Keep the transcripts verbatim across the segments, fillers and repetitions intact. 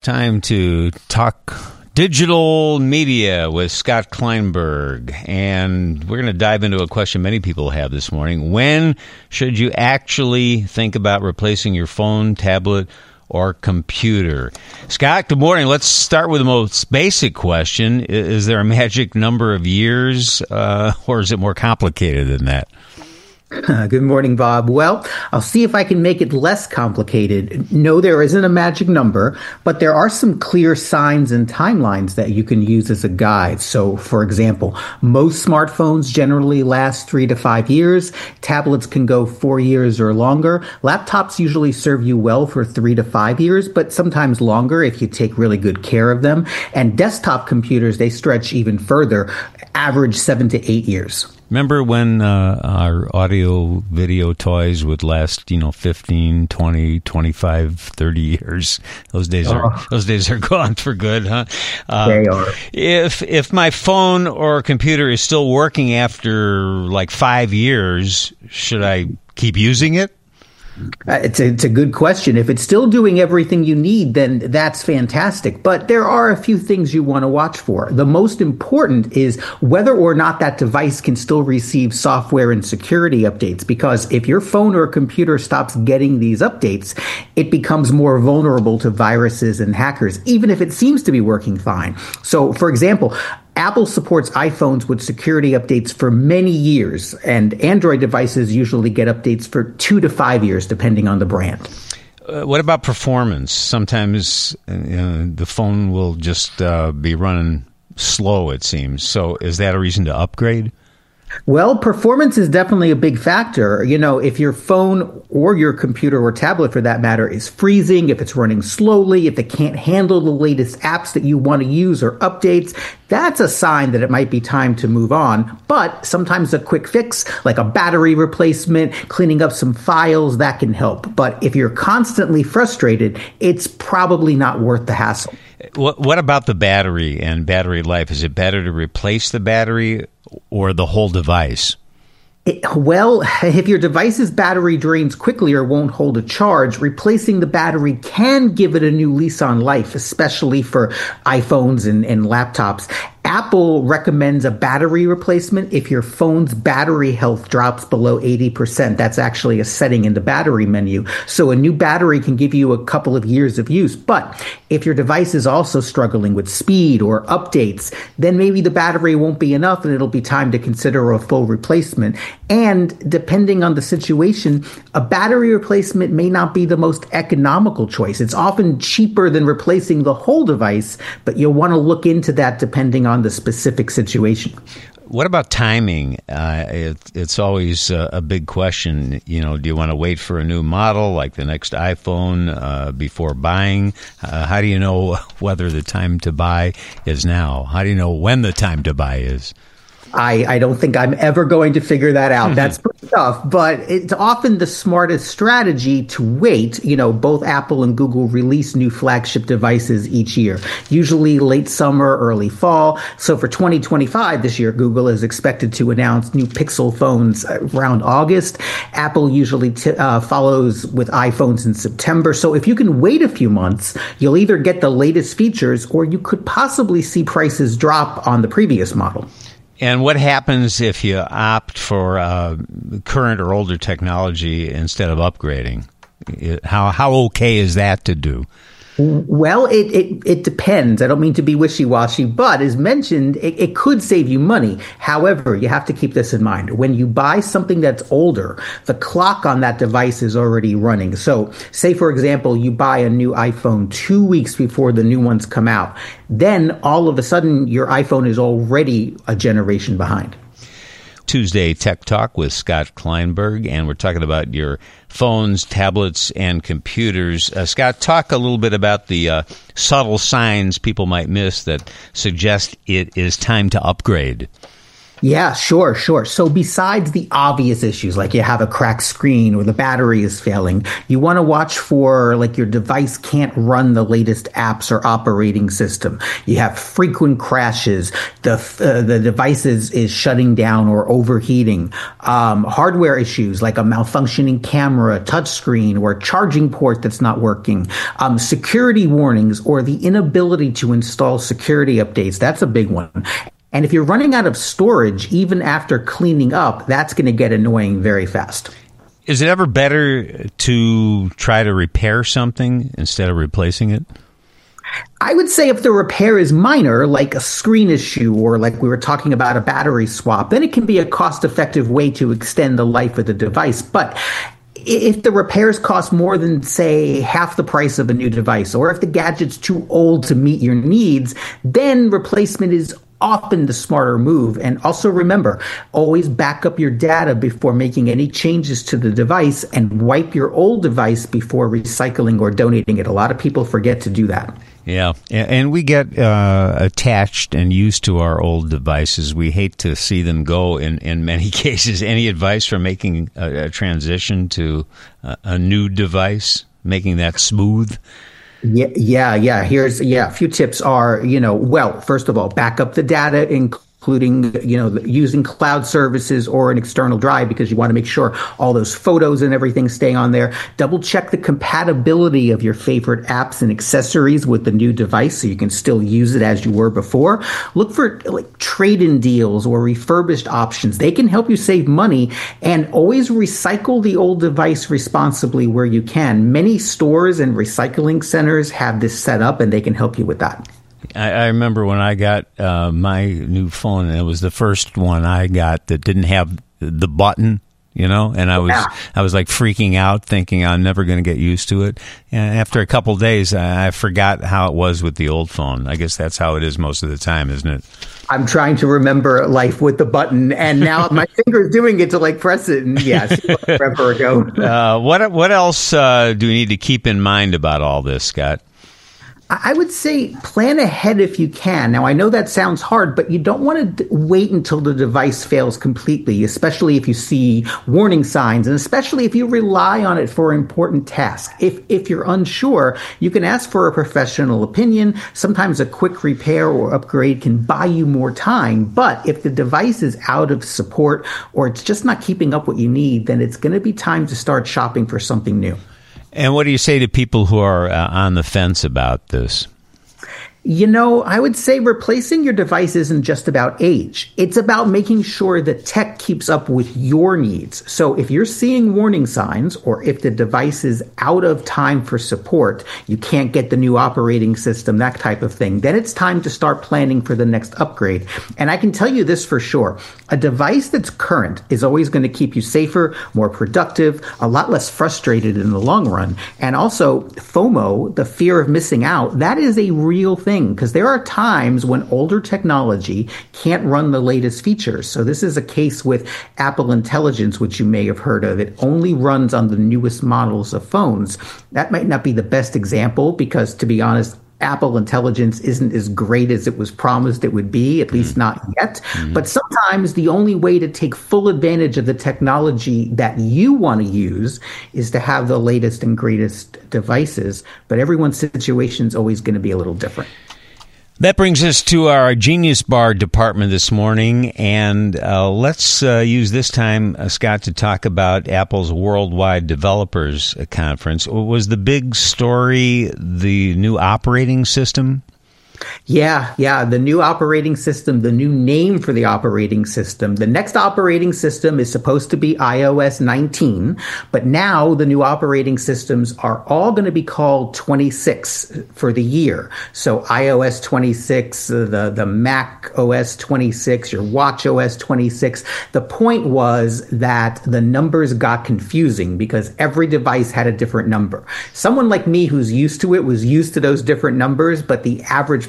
Time to talk digital media with Scott Kleinberg. And we're going to dive into a question many people have this morning. When should you actually think about replacing your phone, tablet, or computer? Scott, good morning. Let's start with the most basic question. Is there a magic number of years, uh, or is it more complicated than that? Uh, good morning, Bob. Well, I'll see if I can make it less complicated. No, there isn't a magic number, but there are some clear signs and timelines that you can use as a guide. So, for example, most smartphones generally last three to five years. Tablets can go four years or longer. Laptops usually serve you well for three to five years, but sometimes longer if you take really good care of them. And desktop computers, they stretch even further, average seven to eight years. Remember when uh, our audio video toys would last, you know, fifteen, twenty, twenty-five, thirty years? Those days are oh. those days are gone for good, huh? Uh, they are. If if my phone or computer is still working after like five years, should I keep using it? Uh, it's, a, it's a good question. If it's still doing everything you need, then that's fantastic. But there are a few things you want to watch for. The most important is whether or not that device can still receive software and security updates. Because if your phone or computer stops getting these updates, it becomes more vulnerable to viruses and hackers, even if it seems to be working fine. So, for example, Apple supports iPhones with security updates for many years, and Android devices usually get updates for two to five years, depending on the brand. Uh, what about performance? Sometimes uh, you know, the phone will just uh, be running slow, it seems. So is that a reason to upgrade? Well, performance is definitely a big factor. You know, if your phone or your computer or tablet, for that matter, is freezing, if it's running slowly, if it can't handle the latest apps that you want to use or updates, that's a sign that it might be time to move on. But sometimes a quick fix, like a battery replacement, cleaning up some files, that can help. But if you're constantly frustrated, it's probably not worth the hassle. What, what about the battery and battery life? Is it better to replace the battery or the whole device? It, well, if your device's battery drains quickly or won't hold a charge, replacing the battery can give it a new lease on life, especially for iPhones and, and laptops. Apple recommends a battery replacement if your phone's battery health drops below eighty percent. That's actually a setting in the battery menu. So a new battery can give you a couple of years of use. But if your device is also struggling with speed or updates, then maybe the battery won't be enough and it'll be time to consider a full replacement. And depending on the situation, a battery replacement may not be the most economical choice. It's often cheaper than replacing the whole device, but you'll want to look into that depending on the specific situation. What about timing? Uh, it, it's always a, a big question. You know, do you want to wait for a new model like the next iPhone uh, before buying? Uh, how do you know whether the time to buy is now? How do you know when the time to buy is? I, I don't think I'm ever going to figure that out. That's pretty tough, but it's often the smartest strategy to wait. You know, both Apple and Google release new flagship devices each year, usually late summer, early fall. So for twenty twenty-five this year, Google is expected to announce new Pixel phones around August. Apple usually t- uh, follows with iPhones in September. So if you can wait a few months, you'll either get the latest features or you could possibly see prices drop on the previous model. And what happens if you opt for uh, current or older technology instead of upgrading? How how okay is that to do? Well, it, it, it depends. I don't mean to be wishy-washy, but as mentioned, it, it could save you money. However, you have to keep this in mind. When you buy something that's older, the clock on that device is already running. So say, for example, you buy a new iPhone two weeks before the new ones come out. Then all of a sudden, your iPhone is already a generation behind. Tuesday Tech Talk with Scott Kleinberg, and we're talking about your phones, tablets, and computers. Uh, Scott, talk a little bit about the uh, subtle signs people might miss that suggest it is time to upgrade. Yeah, sure, sure. So besides the obvious issues, like you have a cracked screen or the battery is failing, you want to watch for like your device can't run the latest apps or operating system. You have frequent crashes. The uh, the device is, is shutting down or overheating. Um, hardware issues like a malfunctioning camera, touchscreen, or a charging port that's not working. Um, security warnings or the inability to install security updates. That's a big one. And if you're running out of storage, even after cleaning up, that's going to get annoying very fast. Is it ever better to try to repair something instead of replacing it? I would say if the repair is minor, like a screen issue or like we were talking about a battery swap, then it can be a cost-effective way to extend the life of the device. But if the repairs cost more than, say, half the price of a new device, or if the gadget's too old to meet your needs, then replacement is often the smarter move. And also remember, always back up your data before making any changes to the device and wipe your old device before recycling or donating it. A lot of people forget to do that. Yeah, and we get uh, attached and used to our old devices. We hate to see them go in, in many cases. Any advice for making a, a transition to a, a new device, making that smooth? Yeah, yeah, yeah. Here's, yeah, a few tips are, you know, well, first of all, back up the data, including, you know, using cloud services or an external drive because you want to make sure all those photos and everything stay on there. Double check the compatibility of your favorite apps and accessories with the new device so you can still use it as you were before. Look for like trade-in deals or refurbished options. They can help you save money, and always recycle the old device responsibly where you can. Many stores and recycling centers have this set up and they can help you with that. I, I remember when I got uh, my new phone, and it was the first one I got that didn't have the button, you know, and I was yeah. I was like freaking out, thinking I'm never going to get used to it. And after a couple of days, I, I forgot how it was with the old phone. I guess that's how it is most of the time, isn't it? I'm trying to remember life with the button, and now my finger's doing it to like press it. And yes, forever ago. uh, what what else uh, do we need to keep in mind about all this, Scott? I would say plan ahead if you can. Now, I know that sounds hard, but you don't want to d- wait until the device fails completely, especially if you see warning signs, and especially if you rely on it for important tasks. If if you're unsure, you can ask for a professional opinion. Sometimes a quick repair or upgrade can buy you more time. But if the device is out of support or it's just not keeping up what you need, then it's going to be time to start shopping for something new. And what do you say to people who are uh, on the fence about this? You know, I would say replacing your device isn't just about age. It's about making sure that tech keeps up with your needs. So if you're seeing warning signs, or if the device is out of time for support, you can't get the new operating system, that type of thing, then it's time to start planning for the next upgrade. And I can tell you this for sure. A device that's current is always going to keep you safer, more productive, a lot less frustrated in the long run. And also FOMO, the fear of missing out, that is a real thing. Because there are times when older technology can't run the latest features. So this is a case with Apple Intelligence, which you may have heard of. It only runs on the newest models of phones. That might not be the best example because, to be honest, Apple Intelligence isn't as great as it was promised it would be, at least not yet. Mm-hmm. But sometimes the only way to take full advantage of the technology that you want to use is to have the latest and greatest devices. But everyone's situation is always going to be a little different. That brings us to our Genius Bar department this morning, and uh, let's uh, use this time, uh, Scott, to talk about Apple's Worldwide Developers Conference. Was the big story the new operating system? Yeah, yeah, the new operating system, the new name for the operating system. The next operating system is supposed to be i O S nineteen, but now the new operating systems are all going to be called twenty-six for the year. So i O S twenty-six, the, the Mac O S twenty-six, your Watch O S twenty-six. The point was that the numbers got confusing because every device had a different number. Someone like me who's used to it was used to those different numbers, but the average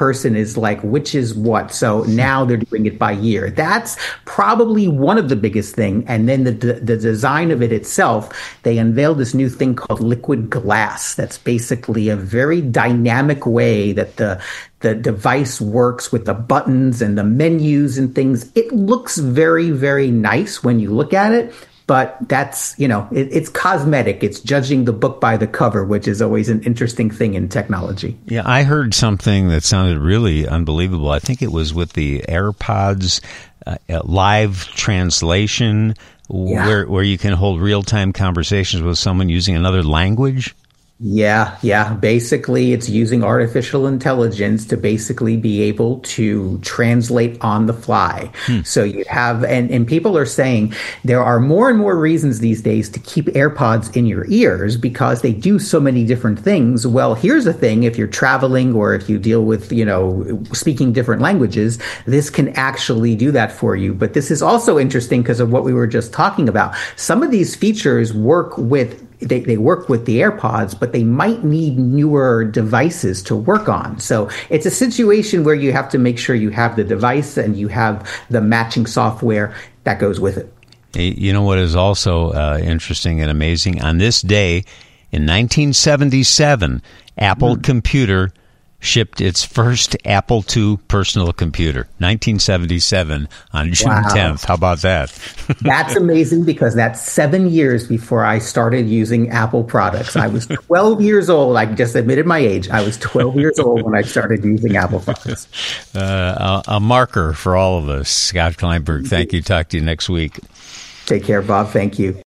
person is like, which is what? So now they're doing it by year. That's probably one of the biggest thing. And then the the design of it itself, they unveiled this new thing called liquid glass. That's basically a very dynamic way that the the device works with the buttons and the menus and things. It looks very, very nice when you look at it. But that's, you know, it, it's cosmetic. It's judging the book by the cover, which is always an interesting thing in technology. Yeah, I heard something that sounded really unbelievable. I think it was with the AirPods uh, live translation, Yeah. where where you can hold real-time conversations with someone using another language. Yeah, yeah. Basically, it's using artificial intelligence to basically be able to translate on the fly. Hmm. So you have, and, and people are saying there are more and more reasons these days to keep AirPods in your ears because they do so many different things. Well, here's the thing. If you're traveling or if you deal with, you know, speaking different languages, this can actually do that for you. But this is also interesting because of what we were just talking about. Some of these features work with They, they work with the AirPods, but they might need newer devices to work on. So it's a situation where you have to make sure you have the device and you have the matching software that goes with it. You know what is also uh, interesting and amazing? On this day in nineteen seventy-seven, Apple mm. Computer shipped its first Apple two personal computer. nineteen seventy-seven on June tenth. How about that? That's amazing because that's seven years before I started using Apple products. I was twelve years old. I just admitted my age. I was twelve years old when I started using Apple products. Uh, a, a marker for all of us. Scott Kleinberg, thank you. Talk to you next week. Take care, Bob. Thank you.